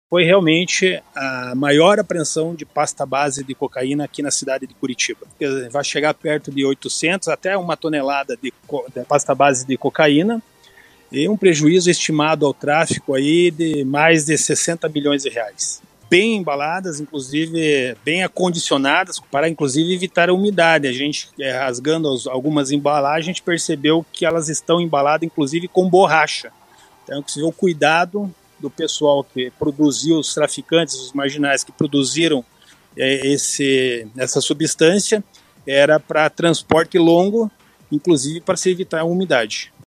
foi realmente a maior apreensão de pasta base de cocaína aqui na cidade de Curitiba. Vai chegar perto de 800 até 1 tonelada de pasta base de cocaína e um prejuízo estimado ao tráfico aí de mais de 60 milhões de reais. Bem embaladas, inclusive bem acondicionadas, para inclusive evitar a umidade. A gente, rasgando algumas embalagens, a gente percebeu que elas estão embaladas inclusive com borracha. Então, se o cuidado do pessoal que produziu, os traficantes, os marginais que produziram essa substância, era para transporte longo, inclusive para se evitar a umidade.